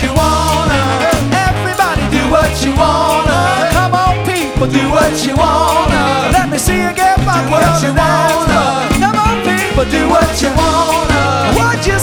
you wanna. Everybody do what you wanna. Come on, people, do what you wanna. Let me see you get back what you wanna. Come on, people, do what you wanna.